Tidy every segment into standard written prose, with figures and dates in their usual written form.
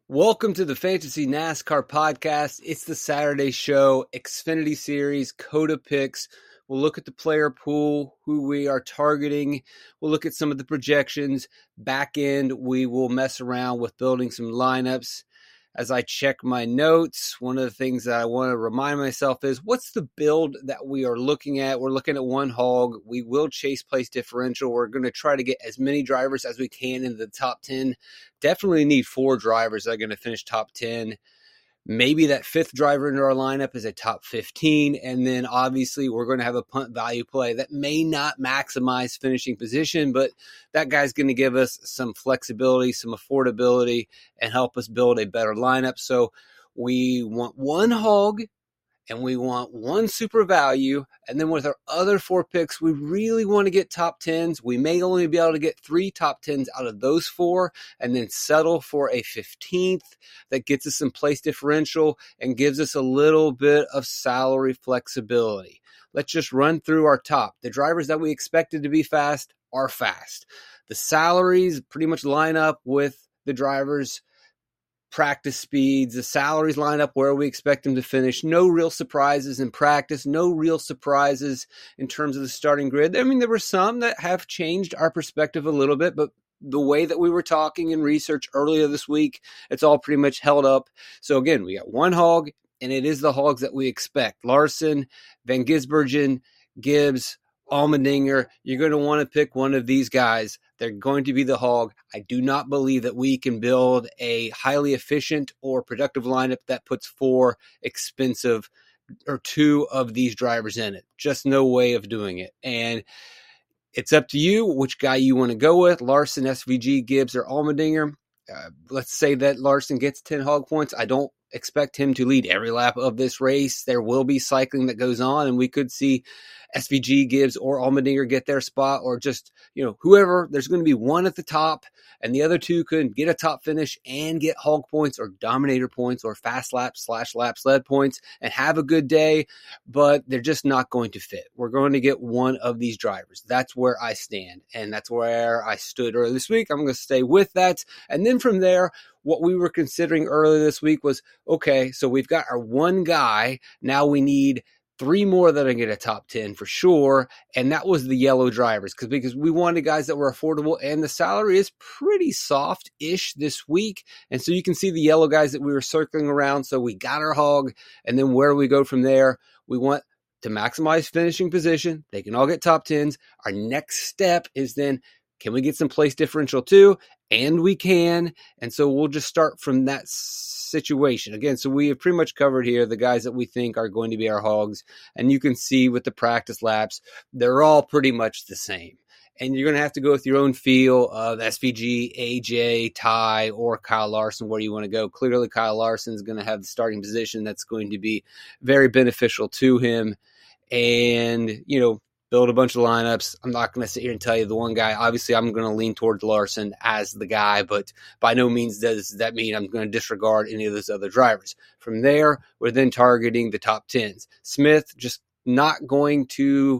Welcome to the Fantasy NASCAR podcast. It's the Saturday show, Xfinity Series, COTA picks. We'll look at the player pool, who we are targeting. We'll look at some of the projections. Back end, we will mess around with building some lineups. As I check my notes, one of the things that I want to remind myself is, what's the build that we are looking at? We're looking at one hog. We will chase place differential. We're going to try to get as many drivers as we can into the top 10. Definitely need 4 drivers that are going to finish top 10. Maybe that 5th driver into our lineup is a top 15. And then obviously we're going to have a punt value play that may not maximize finishing position, but that guy's going to give us some flexibility, some affordability, and help us build a better lineup. So we want one hog and we want one super value. And then with our other 4 picks, we really want to get top 10s. We may only be able to get 3 top 10s out of those 4 and then settle for a 15th that gets us some place differential and gives us a little bit of salary flexibility. Let's just run through our top. The drivers that we expected to be fast are fast. The salaries pretty much line up with the drivers' practice speeds. The salaries line up where we expect them to finish. No real surprises in practice. No real surprises in terms of the starting grid. I mean, there were some that have changed our perspective a little bit, but the way that we were talking in research earlier this week, it's all pretty much held up. So again, we got one hog, and it is the hogs that we expect. Larson, Van Gisbergen, Gibbs, Allmendinger. You're going to want to pick one of these guys. They're going to be the hog. I do not believe that we can build a highly efficient or productive lineup that puts 4 expensive or 2 of these drivers in it. Just no way of doing it. And it's up to you which guy you want to go with, Larson, SVG, Gibbs, or Allmendinger. Let's say that Larson gets 10 hog points. I don't expect him to lead every lap of this race. There will be cycling that goes on, and we could see SVG, Gibbs, or Allmendinger get their spot, or just, whoever. There's going to be one at the top, and the other 2 could get a top finish and get hog points or dominator points or fast lap / lap sled points and have a good day, but they're just not going to fit. We're going to get one of these drivers. That's where I stand, and that's where I stood earlier this week. I'm going to stay with that. And then from there, what we were considering earlier this week was, okay, so we've got our one guy. Now we need 3 more that are going to get a top 10 for sure. And that was the yellow drivers because we wanted guys that were affordable, and the salary is pretty soft-ish this week. And so you can see the yellow guys that we were circling around. So we got our hog, and then where do we go from there? We want to maximize finishing position. They can all get top 10s. Our next step is then, can we get some place differential too? And we can. And so we'll just start from that situation. Again, so we have pretty much covered here the guys that we think are going to be our hogs. And you can see with the practice laps, they're all pretty much the same. And you're going to have to go with your own feel of SVG, AJ, Ty, or Kyle Larson, where you want to go. Clearly, Kyle Larson is going to have the starting position that's going to be very beneficial to him. And, build a bunch of lineups. I'm not going to sit here and tell you the one guy. Obviously, I'm going to lean towards Larson as the guy, but by no means does that mean I'm going to disregard any of those other drivers. From there, we're then targeting the top 10s. Smith just not going to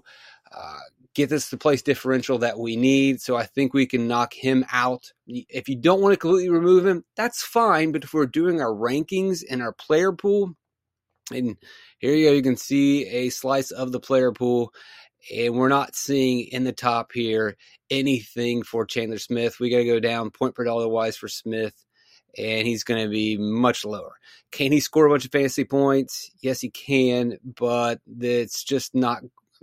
get us the place differential that we need, so I think we can knock him out. If you don't want to completely remove him, that's fine, but if we're doing our rankings and our player pool, and here you go, you can see a slice of the player pool, and we're not seeing in the top here anything for Chandler Smith. We got to go down point per dollar wise for Smith, and he's going to be much lower. Can he score a bunch of fantasy points? Yes, he can, but it's just not,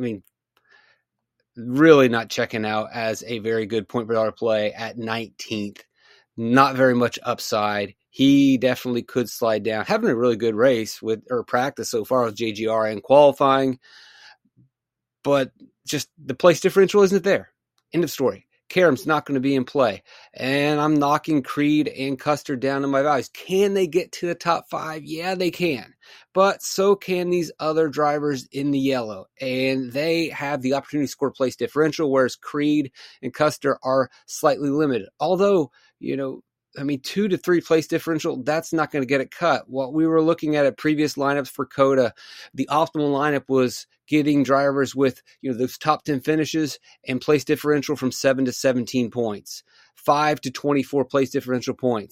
really not checking out as a very good point per dollar play at 19th. Not very much upside. He definitely could slide down. Having a really good race or practice so far with JGR and qualifying, but just the place differential isn't there. End of story. Karem's not going to be in play. And I'm knocking Creed and Custer down in my values. Can they get to the top 5? Yeah, they can. But so can these other drivers in the yellow. And they have the opportunity to score place differential, whereas Creed and Custer are slightly limited. Although, 2 to 3 place differential, that's not going to get it cut. What we were looking at previous lineups for COTA, the optimal lineup was getting drivers with, those top 10 finishes and place differential from 7 to 17 points, 5 to 24 place differential points.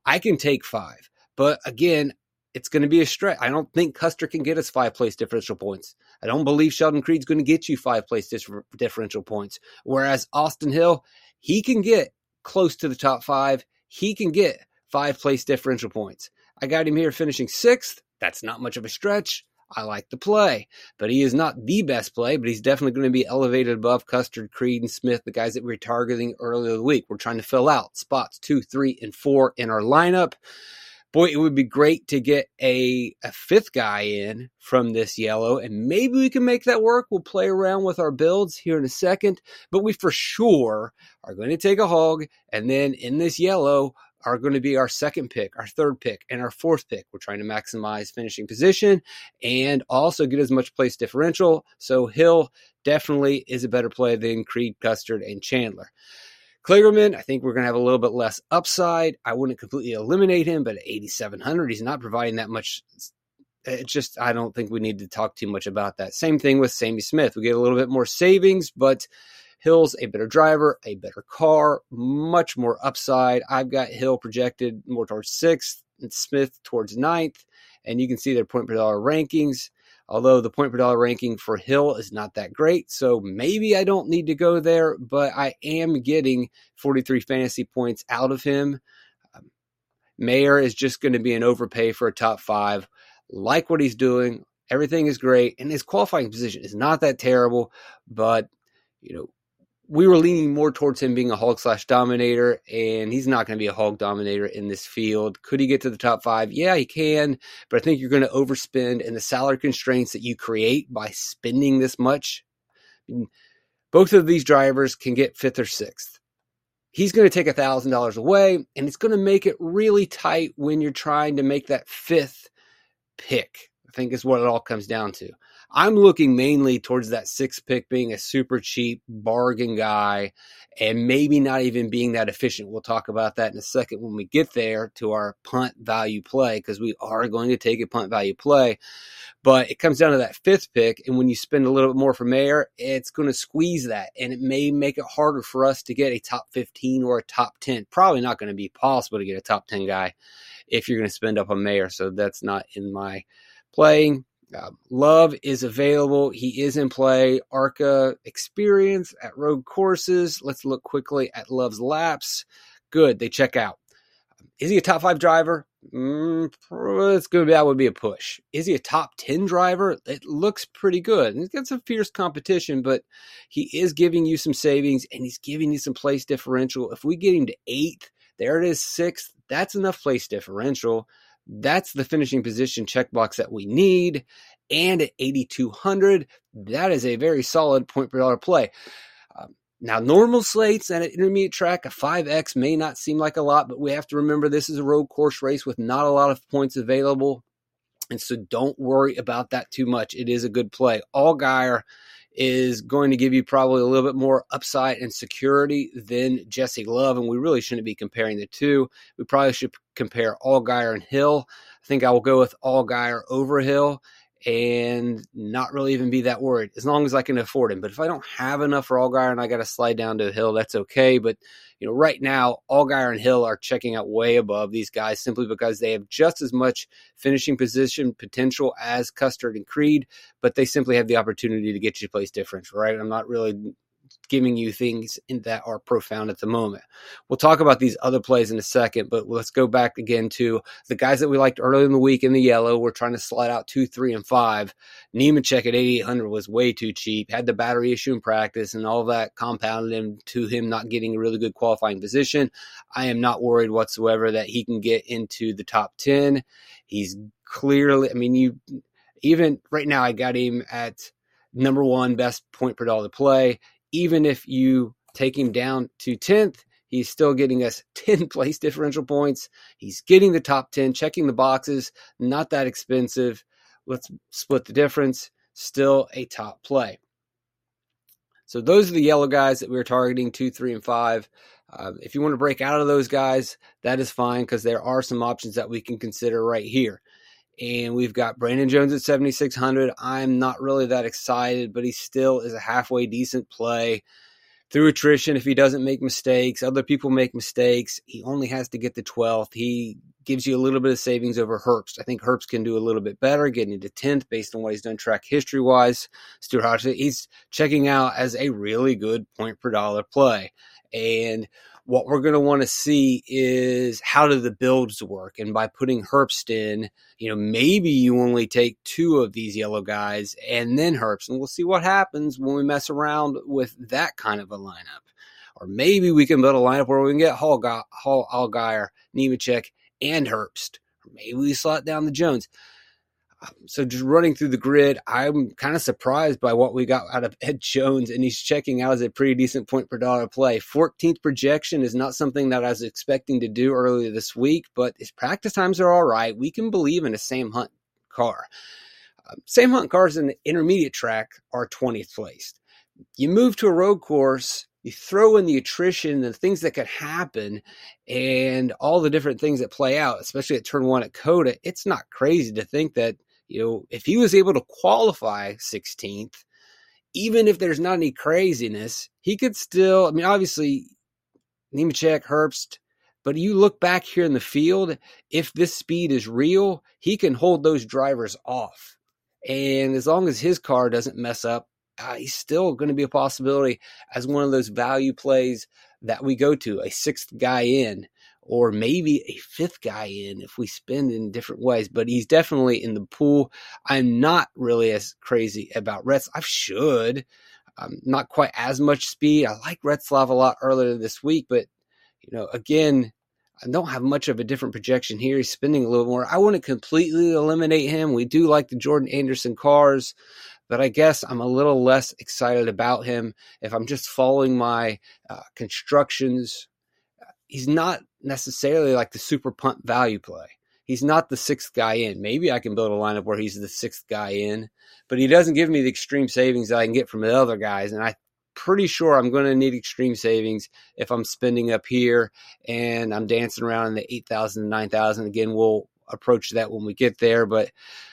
I can take 5. But again, it's going to be a stretch. I don't think Custer can get us 5 place differential points. I don't believe Sheldon Creed's going to get you 5 place differential points. Whereas Austin Hill, he can get close to the top 5. He can get 5 place differential points. I got him here finishing 6th. That's not much of a stretch. I like the play, but he is not the best play, but he's definitely going to be elevated above Custer, Creed, and Smith, the guys that we were targeting earlier in the week. We're trying to fill out spots 2, 3, and 4 in our lineup. Boy, it would be great to get a 5th guy in from this yellow, and maybe we can make that work. We'll play around with our builds here in a second, but we for sure are going to take a hog, and then in this yellow are going to be our 2nd pick, our 3rd pick, and our 4th pick. We're trying to maximize finishing position and also get as much place differential. So Hill definitely is a better play than Creed, Custard, and Chandler. Kligerman, I think we're going to have a little bit less upside. I wouldn't completely eliminate him, but at 8,700, he's not providing that much. It's just, I don't think we need to talk too much about that. Same thing with Sammy Smith. We get a little bit more savings, but Hill's a better driver, a better car, much more upside. I've got Hill projected more towards 6th and Smith towards 9th, and you can see their point per dollar rankings. Although the point per dollar ranking for Hill is not that great, so maybe I don't need to go there, but I am getting 43 fantasy points out of him. Mayer is just going to be an overpay for a top 5. Like what he's doing. Everything is great, and his qualifying position is not that terrible, but we were leaning more towards him being a hog/dominator, and he's not going to be a hog dominator in this field. Could he get to the top 5? Yeah, he can, but I think you're going to overspend, and the salary constraints that you create by spending this much, both of these drivers can get 5th or 6th. He's going to take $1,000 away, and it's going to make it really tight when you're trying to make that 5th pick, I think is what it all comes down to. I'm looking mainly towards that 6th pick being a super cheap bargain guy and maybe not even being that efficient. We'll talk about that in a second when we get there to our punt value play, because we are going to take a punt value play. But it comes down to that 5th pick, and when you spend a little bit more for Mayer, it's going to squeeze that, and it may make it harder for us to get a top 15 or a top 10. Probably not going to be possible to get a top 10 guy if you're going to spend up on Mayer, so that's not in my playing. Love is available. He is in play. ARCA experience at road courses. Let's look quickly at Love's laps. Good. They check out. Is he a top 5 driver? It's going to be, that would be a push. Is he a top 10 driver? It looks pretty good. He's got some fierce competition, but he is giving you some savings, and he's giving you some place differential. If we get him to 8th, there it is, 6th. That's enough place differential. That's the finishing position checkbox that we need. And at 8,200, that is a very solid point per dollar play. Now, normal slates and an intermediate track, a 5X may not seem like a lot, but we have to remember this is a road course race with not a lot of points available. And so don't worry about that too much. It is a good play. Allgaier is going to give you probably a little bit more upside and security than Jesse Love, and we really shouldn't be comparing the two. We probably should compare Allgaier and Hill. I think I will go with Allgaier over Hill and not really even be that worried as long as I can afford him. But if I don't have enough for Allgaier and I got to slide down to Hill, that's okay. But right now, Allgaier and Hill are checking out way above these guys simply because they have just as much finishing position potential as Custard and Creed, but they simply have the opportunity to get you place differential, right? I'm not really giving you things that are profound at the moment. We'll talk about these other plays in a second, but let's go back again to the guys that we liked earlier in the week in the yellow. We're trying to slide out 2, 3, and 5. Nemechek at 8,800 was way too cheap, had the battery issue in practice, and all of that compounded him not getting a really good qualifying position. I am not worried whatsoever that he can get into the top 10. He's clearly, even right now I got him at number 1 best point per dollar play. Even if you take him down to 10th, he's still getting us 10 place differential points. He's getting the top 10, checking the boxes, not that expensive. Let's split the difference. Still a top play. So those are the yellow guys that we're targeting, 2, 3, and 5. If you want to break out of those guys, that is fine because there are some options that we can consider right here. And we've got Brandon Jones at 7,600. I'm not really that excited, but he still is a halfway decent play. through attrition, if he doesn't make mistakes, other people make mistakes, he only has to get to 12th. He gives you a little bit of savings over Herbst. I think Herbst can do a little bit better, getting to 10th based on what he's done track history-wise. Stuart Hodgson, he's checking out as a really good point per dollar play. And what we're going to want to see is how do the builds work? And by putting Herbst in, maybe you only take 2 of these yellow guys and then Herbst. And we'll see what happens when we mess around with that kind of a lineup. Or maybe we can build a lineup where we can get Allgaier, Nemechek, and Herbst. Or maybe we slot down the Jones. So just running through the grid, I'm kind of surprised by what we got out of Ed Jones, and he's checking out as a pretty decent point per dollar play. 14th projection is not something that I was expecting to do earlier this week, but his practice times are all right. We can believe in a Sam Hunt car. Sam Hunt cars in the intermediate track are 20th placed. You move to a road course, you throw in the attrition, the things that could happen, and all the different things that play out, especially at turn 1 at COTA. It's not crazy to think that, if he was able to qualify 16th, even if there's not any craziness, he could still, obviously, Nemechek, Herbst, but you look back here in the field, if this speed is real, he can hold those drivers off. And as long as his car doesn't mess up, he's still going to be a possibility as one of those value plays that we go to, a 6th guy in, or maybe a 5th guy in if we spend in different ways. But he's definitely in the pool. I'm not really as crazy about Retzlaff. Should. Not quite as much speed. I like Retzlaff a lot earlier this week, but, again, I don't have much of a different projection here. He's spending a little more. I wouldn't completely eliminate him. We do like the Jordan Anderson cars, but I guess I'm a little less excited about him if I'm just following my constructions. He's not necessarily like the super punt value play. He's not the 6th guy in. Maybe I can build a lineup where he's the 6th guy in, but he doesn't give me the extreme savings that I can get from the other guys. And I'm pretty sure I'm going to need extreme savings if I'm spending up here and I'm dancing around in the 8,000 to 9,000. Again, we'll approach that when we get there, but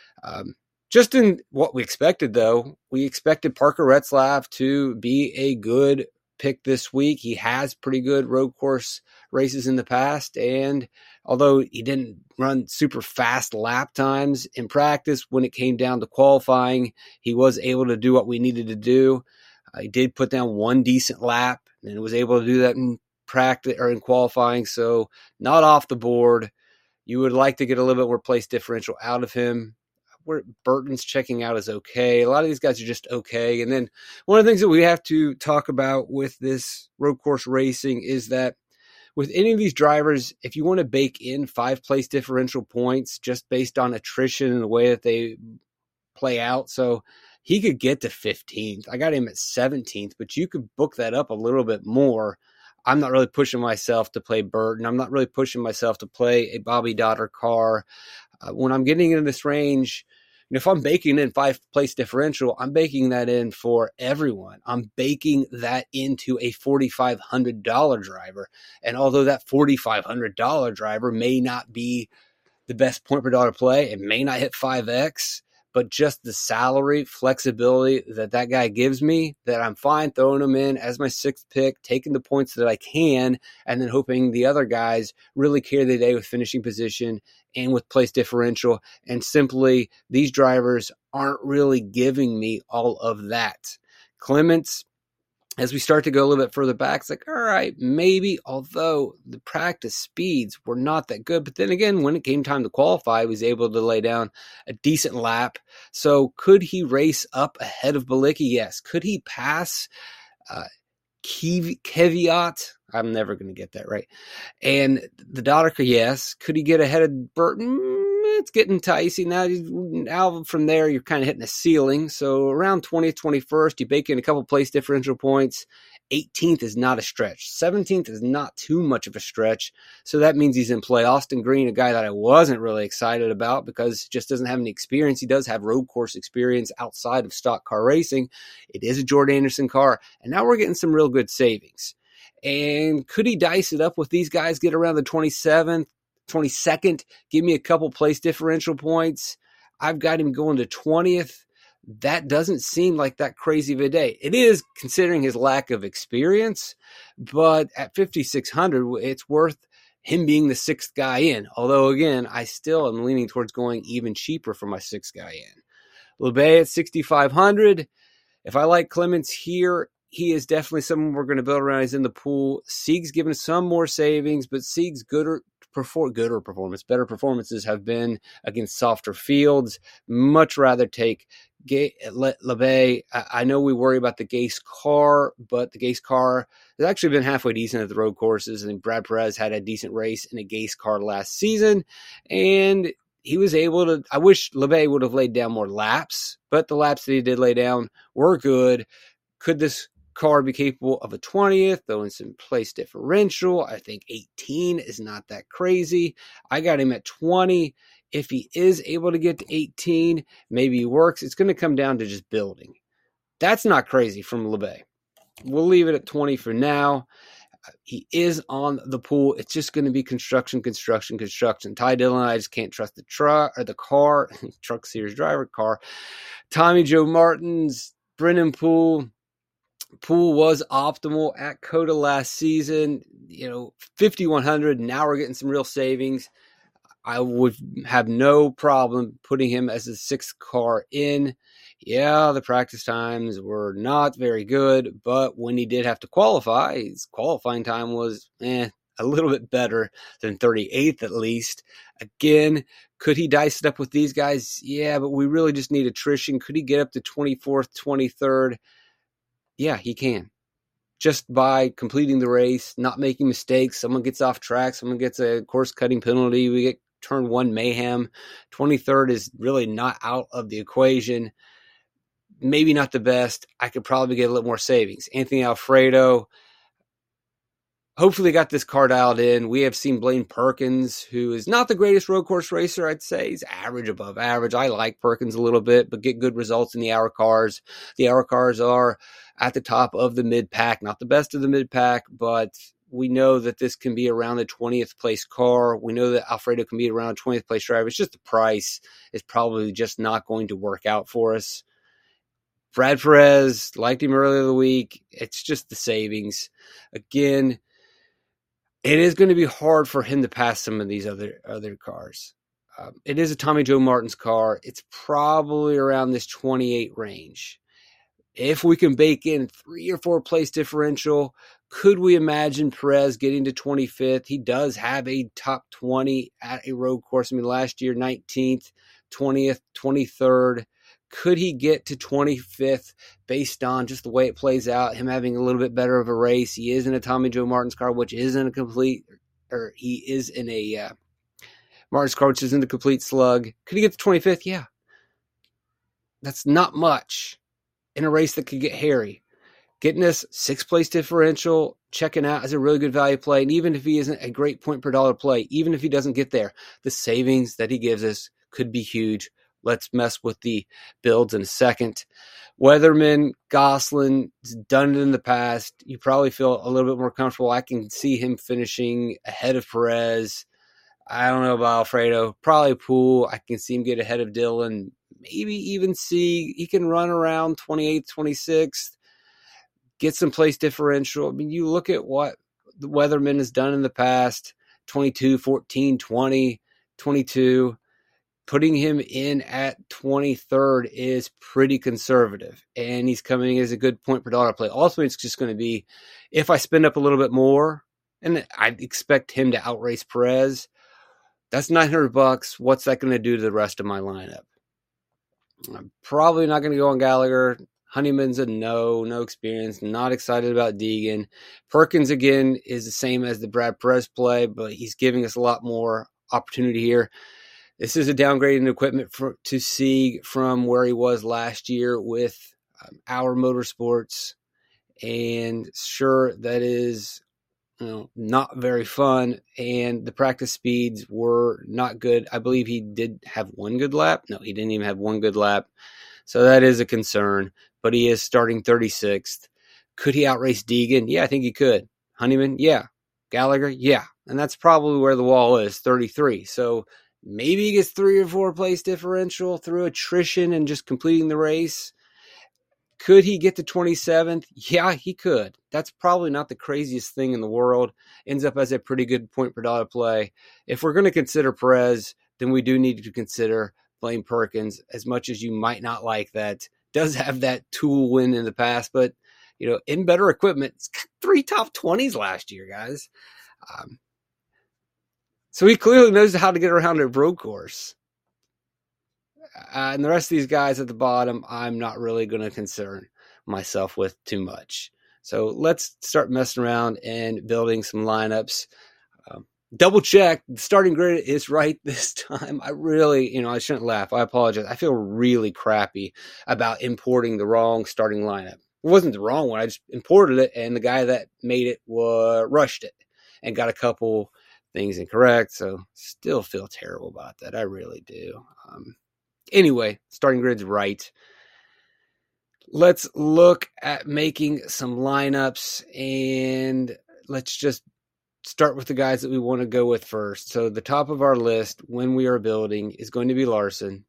just in what we expected, though, we expected Parker Retzlaff to be a good pick this week. He has pretty good road course races in the past, and although he didn't run super fast lap times in practice, when it came down to qualifying, he was able to do what we needed to do. He did put down 1 decent lap and was able to do that in practice or in qualifying, so not off the board. You would like to get a little bit more place differential out of him. Where Burton's checking out is okay. A lot of these guys are just okay. And then one of the things that we have to talk about with this road course racing is that with any of these drivers, if you want to bake in 5 place differential points just based on attrition and the way that they play out, so he could get to 15th. I got him at 17th, but you could book that up a little bit more. I'm not really pushing myself to play Burton. I'm not really pushing myself to play a Bobby Dotter car. When I'm getting into this range, if I'm baking in 5 place differential, I'm baking that in for everyone. I'm baking that into a $4,500 driver. And although that $4,500 driver may not be the best point per dollar play, it may not hit 5X, but just the salary flexibility that guy gives me, that I'm fine throwing him in as my 6th pick, taking the points that I can, and then hoping the other guys really carry the day with finishing position and with place differential. And simply, these drivers aren't really giving me all of that. Clements, as we start to go a little bit further back, it's like, all right, maybe, although the practice speeds were not that good. But then again, when it came time to qualify, he was able to lay down a decent lap. So could he race up ahead of Bilicki? Yes. Could he pass Kvyat? I'm never going to get that right. And the Dotter, yes. Could he get ahead of Burton? It's getting dicey. Now from there, you're kind of hitting a ceiling. So around 20th, 21st, you bake in a couple place differential points. 18th is not a stretch. 17th is not too much of a stretch. So that means he's in play. Austin Green, a guy that I wasn't really excited about because he just doesn't have any experience. He does have road course experience outside of stock car racing. It is a Jordan Anderson car. And now we're getting some real good savings. And could he dice it up with these guys, get around the 27th, 22nd, give me a couple place differential points? I've got him going to 20th. that doesn't seem like that crazy of a day. It is, considering his lack of experience, but at 5,600, it's worth him being the sixth guy in. Although, again, I still am leaning towards going even cheaper for my sixth guy in. LeBay at 6,500. If I like Clemens here, he is definitely someone we're going to build around. He's in the pool. Sieg's given some more savings, but Sieg's better performances have been against softer fields. Much rather take LeBay. I know we worry about the Gase car, but the Gase car has actually been halfway decent at the road courses. I think Brad Perez had a decent race in a Gase car last season, and he was able to. I wish LeBay would have laid down more laps, but the laps that he did lay down were good. Could this car be capable of a 20th, though in some place differential? I think 18 is not that crazy. I got him at 20. If he is able to get to 18, maybe he works. It's going to come down to just building. That's not crazy from LeBay. We'll leave it at 20 for now. He is on the pool. It's just going to be construction. Ty Dillon, I just can't trust the truck or the car. Truck series driver car. Tommy Joe Martins, Brennan Poole. Poole was optimal at COTA last season. 5,100. Now we're getting some real savings. I would have no problem putting him as the sixth car in. Yeah, the practice times were not very good, but when he did have to qualify, his qualifying time was a little bit better than 38th at least. Again, could he dice it up with these guys? Yeah, but we really just need attrition. Could he get up to 24th, 23rd? Yeah, he can. Just by completing the race, not making mistakes. Someone gets off track. Someone gets a course-cutting penalty. We get turn one mayhem. 23rd is really not out of the equation. Maybe not the best. I could probably get a little more savings. Anthony Alfredo hopefully got this car dialed in. We have seen Blaine Perkins, who is not the greatest road course racer, I'd say. He's average, above average. I like Perkins a little bit, but get good results in the hour cars. The hour cars are at the top of the mid-pack. Not the best of the mid-pack, but we know that this can be around the 20th place car. We know that Alfredo can be around 20th place driver. It's just the price is probably just not going to work out for us. Brad Perez, liked him earlier in the week. It's just the savings. Again, it is going to be hard for him to pass some of these other cars. It is a Tommy Joe Martins car. It's probably around this 28 range. If we can bake in 3 or 4 place differential, could we imagine Perez getting to 25th? He does have a top 20 at a road course. Last year, 19th, 20th, 23rd. Could he get to 25th based on just the way it plays out, him having a little bit better of a race? He is in a Tommy Joe Martins car, which isn't a complete, or he is in a Martins car, which isn't a complete slug. Could he get to 25th? Yeah. That's not much in a race that could get hairy. Getting us 6th place differential, checking out as a really good value play. And even if he isn't a great point per dollar play, even if he doesn't get there, the savings that he gives us could be huge. Let's mess with the builds in a second. Weatherman, Gosselin, done it in the past. You probably feel a little bit more comfortable. I can see him finishing ahead of Perez. I don't know about Alfredo. Probably Poole. I can see him get ahead of Dillon. Maybe even see he can run around 28th, 26th. Get some place differential. You look at what the Weatherman has done in the past. 22, 14, 20, 22. Putting him in at 23rd is pretty conservative, and he's coming as a good point per dollar play. Also, it's just going to be, if I spend up a little bit more, and I expect him to outrace Perez, that's $900. What's that going to do to the rest of my lineup? I'm probably not going to go on Gallagher. Honeyman's a no experience. Not excited about Deegan. Perkins, again, is the same as the Brad Perez play, but he's giving us a lot more opportunity here. This is a downgrade in equipment to Sieg from where he was last year with our Motorsports. And sure, that is not very fun. And the practice speeds were not good. I believe he did have one good lap. No, he didn't even have one good lap. So that is a concern. But he is starting 36th. Could he outrace Deegan? Yeah, I think he could. Honeyman? Yeah. Gallagher? Yeah. And that's probably where the wall is, 33. So Maybe he gets 3 or 4 place differential through attrition and just completing the race. Could he get to 27th? Yeah, he could. That's probably not the craziest thing in the world. Ends up as a pretty good point per dollar play. If we're going to consider Perez, then we do need to consider Blaine Perkins, as much as you might not like that. Does have that tool win in the past, but in better equipment, it's 3 top 20s last year, guys. So he clearly knows how to get around a road course. And the rest of these guys at the bottom, I'm not really going to concern myself with too much. So let's start messing around and building some lineups. Double check. The starting grid is right this time. I really, I shouldn't laugh. I apologize. I feel really crappy about importing the wrong starting lineup. It wasn't the wrong one. I just imported it, and the guy that made it rushed it and got a couple things incorrect. So still feel terrible about that. I really do. Anyway, starting grid's right. Let's look at making some lineups, and let's just start with the guys that we want to go with first. So the top of our list when we are building is going to be Larson.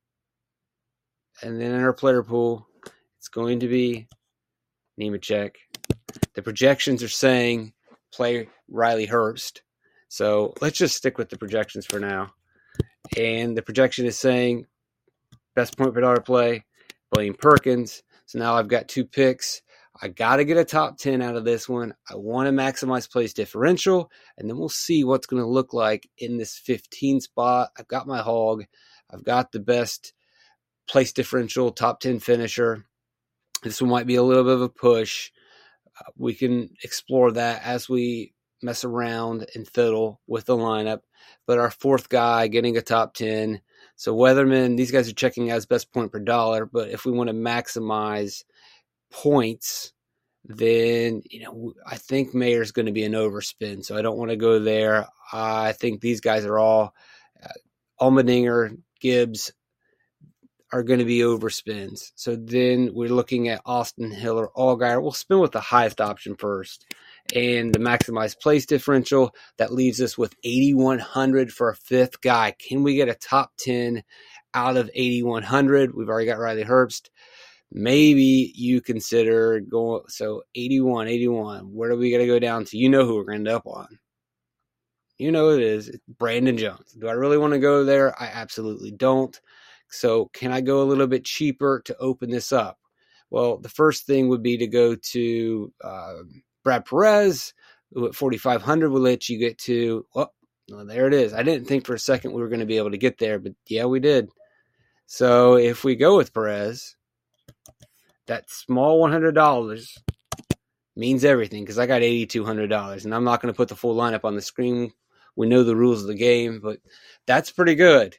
And then in our player pool, it's going to be Nemechek. The projections are saying play Riley Herbst. So let's just stick with the projections for now. And the projection is saying best point per dollar play, Blaine Perkins. So now I've got 2 picks. I got to get a top 10 out of this one. I want to maximize place differential, and then we'll see what's going to look like in this 15 spot. I've got my hog. I've got the best place differential, top 10 finisher. This one might be a little bit of a push. We can explore that as we mess around and fiddle with the lineup. But our 4th guy getting a top 10. So Weatherman, these guys are checking as best point per dollar. But if we want to maximize points, then I think Mayer's going to be an overspin. So I don't want to go there. I think these guys are all Allmendinger, Gibbs are going to be overspins. So then we're looking at Austin Hill or Allgaier. We'll spin with the highest option first. And the maximized place differential, that leaves us with 8,100 for a 5th guy. Can we get a top 10 out of 8,100? We've already got Riley Herbst. Maybe you consider going, so 81. Where do we got to go down to? You know who we're going to end up on. You know it is. It's Brandon Jones. Do I really want to go there? I absolutely don't. So can I go a little bit cheaper to open this up? Well, the first thing would be to go to Brad Perez, who at 4,500 will let you get to, well, there it is. I didn't think for a second we were going to be able to get there, but yeah, we did. So if we go with Perez, that small $100 means everything, because I got $8,200, and I'm not going to put the full lineup on the screen. We know the rules of the game, but that's pretty good.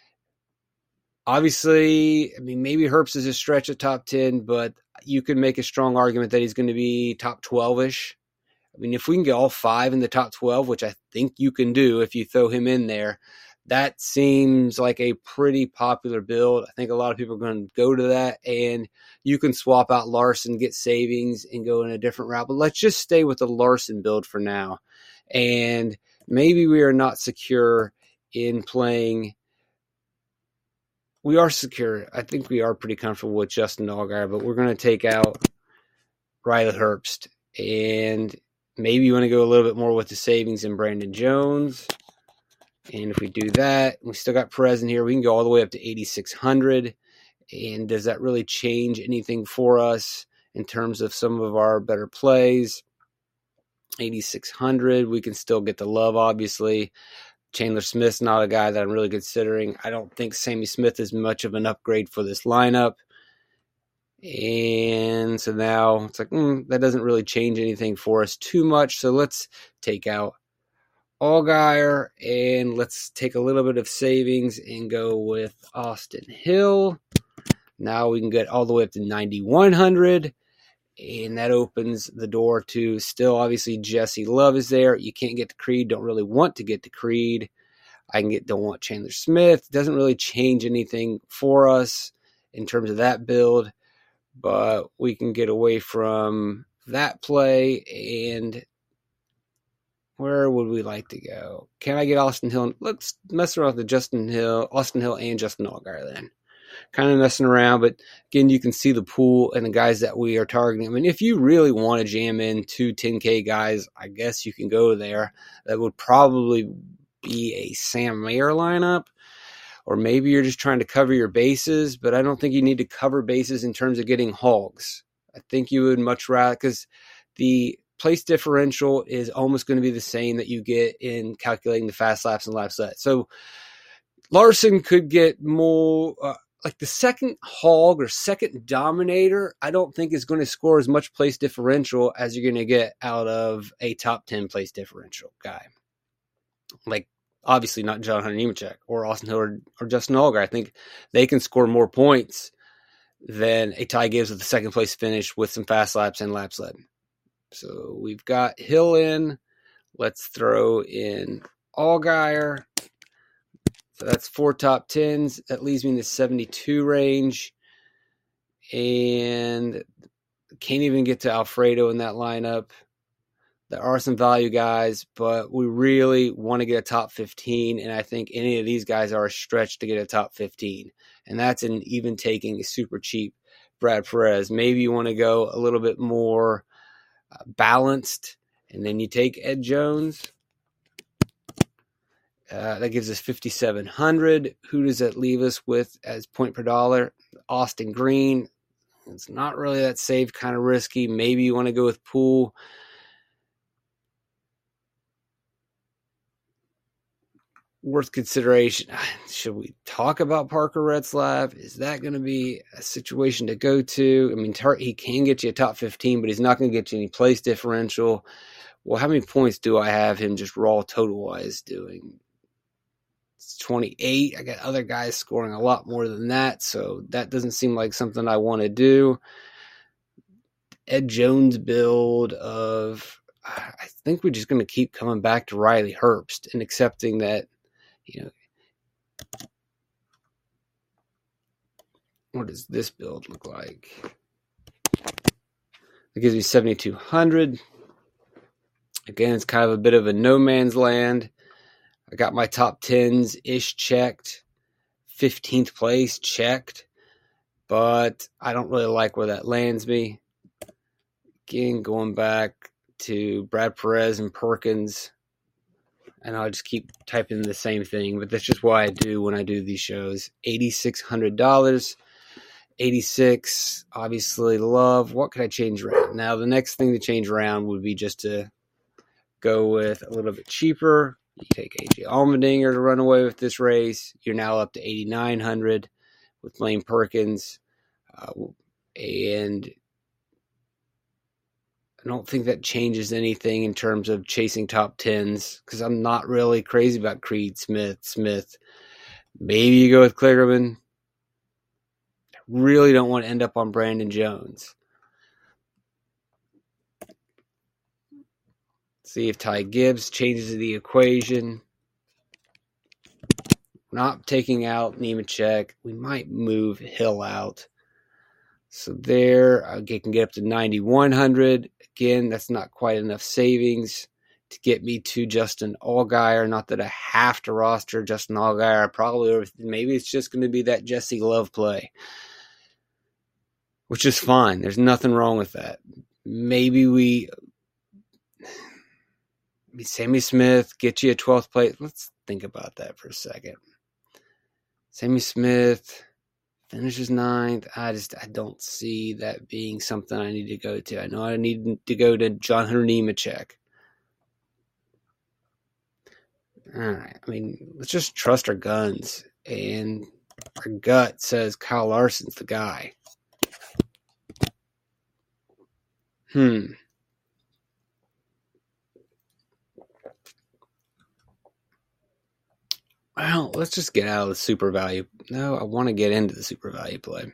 Obviously, maybe Herbst is a stretch at top 10, but you can make a strong argument that he's going to be top 12-ish. If we can get all 5 in the top 12, which I think you can do if you throw him in there, that seems like a pretty popular build. I think a lot of people are going to go to that, and you can swap out Larson, get savings, and go in a different route. But let's just stay with the Larson build for now. And maybe we are not secure in playing. We are secure. I think we are pretty comfortable with Justin Allgaier, but we're going to take out Riley Herbst. And maybe you want to go a little bit more with the savings in Brandon Jones. And if we do that, we still got Perez in here. We can go all the way up to 8,600. And does that really change anything for us in terms of some of our better plays? 8,600. We can still get the love, obviously. Chandler Smith's not a guy that I'm really considering. I don't think Sammy Smith is much of an upgrade for this lineup. And so now it's like, that doesn't really change anything for us too much. So let's take out Allgaier, and let's take a little bit of savings and go with Austin Hill. Now we can get all the way up to 9,100. And that opens the door to still, obviously, Jesse Love is there. You can't get to Creed. Don't really want to get to Creed. Don't want Chandler Smith. Doesn't really change anything for us in terms of that build. But we can get away from that play. And Where would we like to go? Can I get Austin Hill? Let's mess around with Austin Hill and Justin Allgaier then. Kind of messing around, but again, you can see the pool and the guys that we are targeting. I mean, if you really want to jam in 2 10K guys, I guess you can go there. That would probably be a Sam Mayer lineup, or maybe you're just trying to cover your bases, but I don't think you need to cover bases in terms of getting hogs. I think you would much rather, because the place differential is almost going to be the same that you get in calculating the fast laps and laps led. So Larson could get more, like the second hog or second dominator, I don't think is going to score as much place differential as you're going to get out of a top 10 place differential guy. Like, obviously not John Hunter Nemechek or Austin Hill or Justin Allgaier. I think they can score more points than a Ty Gibbs with the second place finish with some fast laps and laps led. So we've got Hill in. Let's throw in Allgaier. So that's 4 top 10s. That leaves me in the 72 range. And can't even get to Alfredo in that lineup. There are some value guys, but we really want to get a top 15, and I think any of these guys are a stretch to get a top 15. And that's in even taking a super cheap Brad Perez. Maybe you want to go a little bit more balanced, and then you take Ed Jones. That gives us 5,700. Who does that leave us with as point per dollar? Austin Green. It's not really that safe, kind of risky. Maybe you want to go with Poole. Worth consideration. Should we talk about Parker Retzlaff? Is that going to be a situation to go to? I mean, he can get you a top 15, but he's not going to get you any place differential. Well, how many points do I have him just raw total-wise doing? It's 28. I got other guys scoring a lot more than that, so that doesn't seem like something I want to do. Ed Jones build of, I think we're just going to keep coming back to Riley Herbst and accepting that, what does this build look like? It gives me 7,200. Again, it's kind of a bit of a no man's land. I got my top 10s-ish checked. 15th place checked. But I don't really like where that lands me. Again, going back to Brad Perez and Perkins. And I'll just keep typing the same thing, but that's just what I do when I do these shows. $8,600, 86, obviously love. What could I change around? Now, the next thing to change around would be just to go with a little bit cheaper. You take AJ Allmendinger to run away with this race. You're now up to 8,900 with Lane Perkins. And I don't think that changes anything in terms of chasing top 10s because I'm not really crazy about Creed Smith. Maybe you go with Kligerman. I really don't want to end up on Brandon Jones. See if Ty Gibbs changes the equation. Not taking out Nemechek. We might move Hill out. So there, I can get up to 9,100. Again, that's not quite enough savings to get me to Justin Allgaier. Not that I have to roster Justin Allgaier. Maybe it's just going to be that Jesse Love play, which is fine. There's nothing wrong with that. Maybe Sammy Smith, get you a 12th place. Let's think about that for a second. Sammy Smith finishes 9th. I don't see that being something I need to go to. I know I need to go to John Hunter Nemechek. All right. I mean, let's just trust our guns. And our gut says Kyle Larson's the guy. Well, let's just get out of the super value. No, I want to get into the super value play.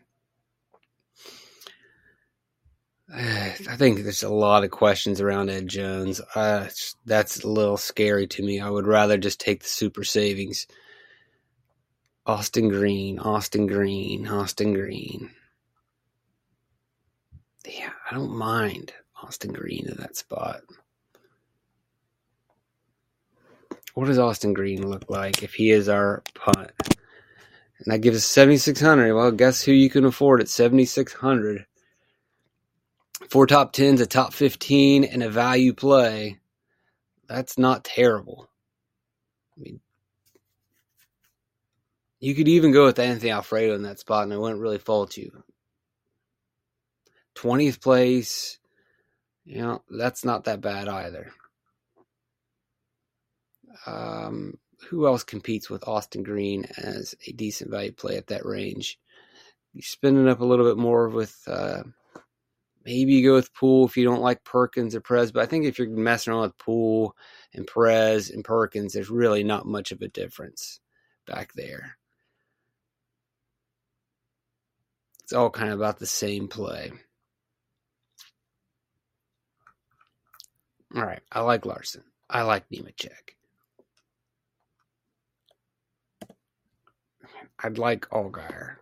I think there's a lot of questions around Ed Jones. That's a little scary to me. I would rather just take the super savings. Austin Green. Yeah, I don't mind Austin Green in that spot. What does Austin Green look like if he is our punt? And that gives us 7,600. Well, guess who you can afford at 7,600? 4 top 10s, a top 15, and a value play. That's not terrible. I mean, you could even go with Anthony Alfredo in that spot, and I wouldn't really fault you. 20th place, that's not that bad either. Who else competes with Austin Green as a decent value play at that range? You're spending up a little bit more with maybe you go with Poole if you don't like Perkins or Perez, but I think if you're messing around with Poole and Perez and Perkins, there's really not much of a difference back there. It's all kind of about the same play. All right, I like Larson. I like Nemechek. I'd like Allgaier.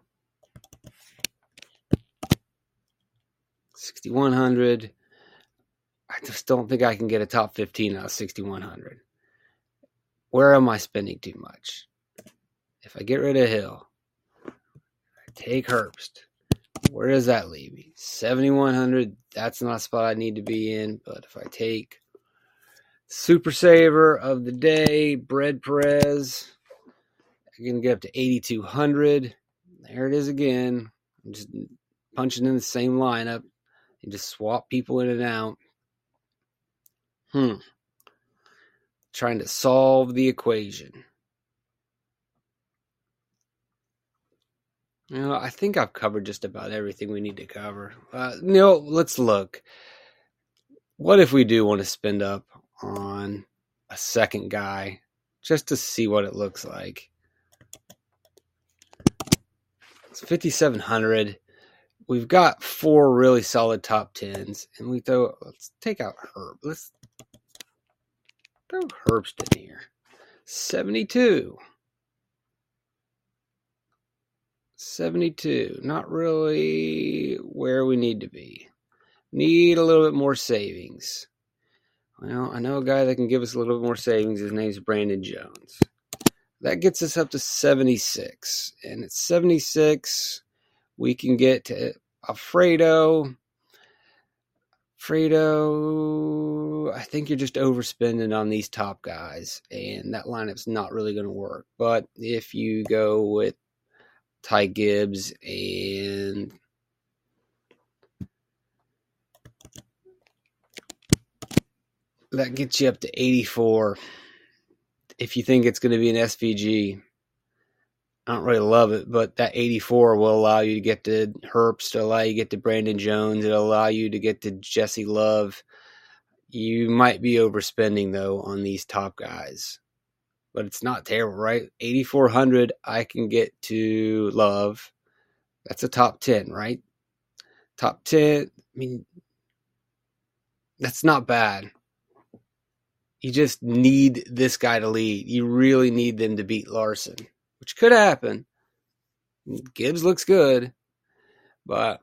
6,100. I just don't think I can get a top 15 out of 6,100. Where am I spending too much? If I get rid of Hill, I take Herbst. Where does that leave me? 7,100. That's not a spot I need to be in. But if I take Super Saver of the day, Bread Perez, I can get up to 8,200. There it is again. I'm just punching in the same lineup and just swap people in and out. Trying to solve the equation. I think I've covered just about everything we need to cover. Let's look. What if we do want to spend up on a second guy just to see what it looks like? It's 5,700. We've got 4 really solid top 10s, and let's take out Herb. Let's throw Herbst in here. 72. 72. Not really where we need to be. Need a little bit more savings. Well, I know a guy that can give us a little bit more savings. His name's Brandon Jones. That gets us up to 76. And at 76, we can get to Alfredo. I think you're just overspending on these top guys, and that lineup's not really going to work. But if you go with Ty Gibbs and that gets you up to 84. If you think it's going to be an SVG, I don't really love it, but that 84 will allow you to get to Herbst, it'll allow you to get to Brandon Jones, it'll allow you to get to Jesse Love. You might be overspending, though, on these top guys. But it's not terrible, right? 8,400, I can get to Love. That's a top 10, right? Top 10, that's not bad. You just need this guy to lead. You really need them to beat Larson, which could happen. Gibbs looks good, but,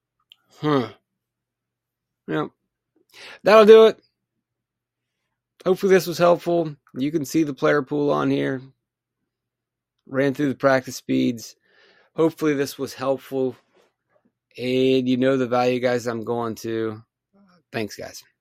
that'll do it. Hopefully this was helpful. You can see the player pool on here. Ran through the practice speeds. Hopefully this was helpful. And you know the value guys I'm going to. Thanks, guys.